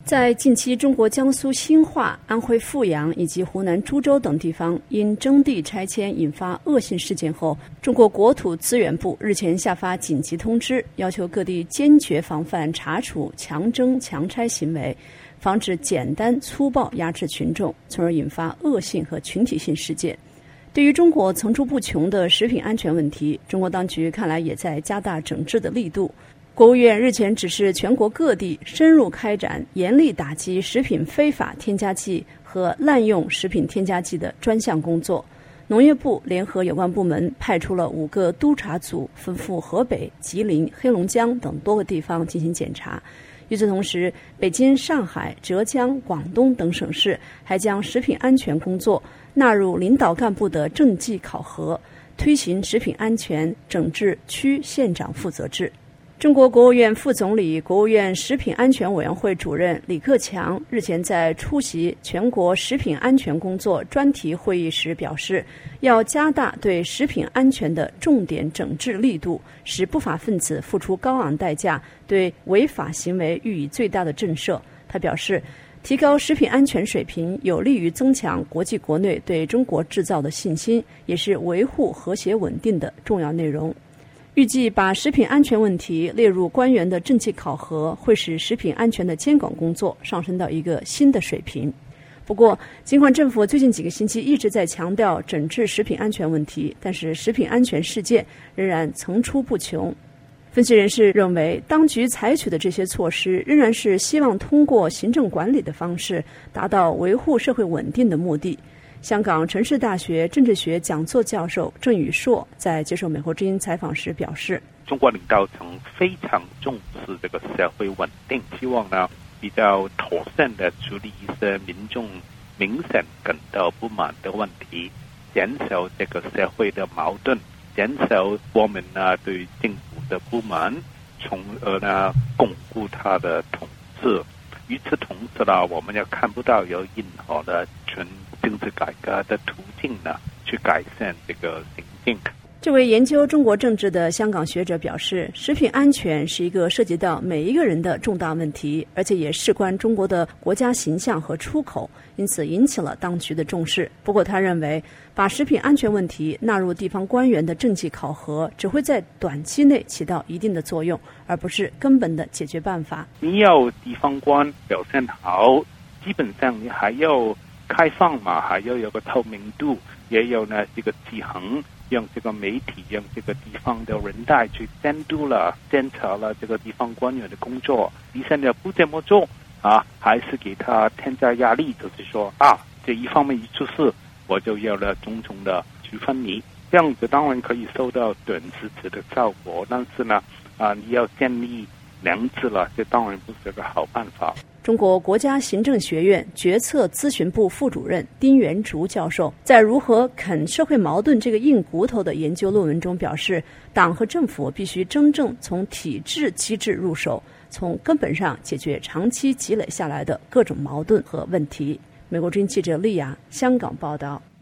在近期，中国江苏兴化、安徽阜阳以及湖南株洲等地方因征地拆迁引发恶性事件后，中国国土资源部日前下发紧急通知，要求各地坚决防范查处强征强拆行为，防止简单粗暴压制群众，从而引发恶性和群体性事件。对于中国层出不穷的食品安全问题，中国当局看来也在加大整治的力度。国务院日前指示全国各地深入开展严厉打击食品非法添加剂和滥用食品添加剂的专项工作。农业部联合有关部门派出了5个督查组，奔赴河北、吉林、黑龙江等多个地方进行检查。与此同时，北京、上海、浙江、广东等省市还将食品安全工作纳入领导干部的政绩考核，推行食品安全整治区县长负责制。中国国务院副总理、国务院食品安全委员会主任李克强日前在出席全国食品安全工作专题会议时表示，要加大对食品安全的重点整治力度，使不法分子付出高昂代价，对违法行为予以最大的震慑。他表示，提高食品安全水平有利于增强国际国内对中国制造的信心，也是维护和谐稳定的重要内容。预计把食品安全问题列入官员的政绩考核，会使食品安全的监管工作上升到一个新的水平。不过，尽管政府最近几个星期一直在强调整治食品安全问题，但是食品安全事件仍然层出不穷。分析人士认为，当局采取的这些措施仍然是希望通过行政管理的方式达到维护社会稳定的目的。香港城市大学政治学讲座教授郑宇硕在接受美国之音采访时表示， 中国领导层非常重视这个社会稳定，希望呢比较妥善的处理一些民众明显感到不满的问题，减少这个社会的矛盾，减少国民呢对政府的不满，从而呢巩固他的统治。与此同时呢，我们也看不到有任何的政治改革的途径呢，去改善这个行径。 这位研究中国政治的香港学者表示，食品安全是一个涉及到每一个人的重大问题，而且也事关中国的国家形象和出口，因此引起了当局的重视。不过他认为，把食品安全问题纳入地方官员的政绩考核，只会在短期内起到一定的作用，而不是根本的解决办法。 你要地方官表现好，基本上你还要开放嘛，还要有个透明度，也有呢这个制衡，让这个媒体，让这个地方的人大去监督了、监察了这个地方官员的工作。你现在不这么做啊，还是给他添加压力，就是说这一方面一出事，我就要了种种的处分你。这样子当然可以收到短时期的效果，但是呢，你要建立良知了，这当然不是个好办法。 中国国家行政学院决策咨询部副主任丁元竹教授在如何啃社会矛盾这个硬骨头的研究论文中表示，党和政府必须真正从体制机制入手，从根本上解决长期积累下来的各种矛盾和问题。美国之音记者丽雅香港报道。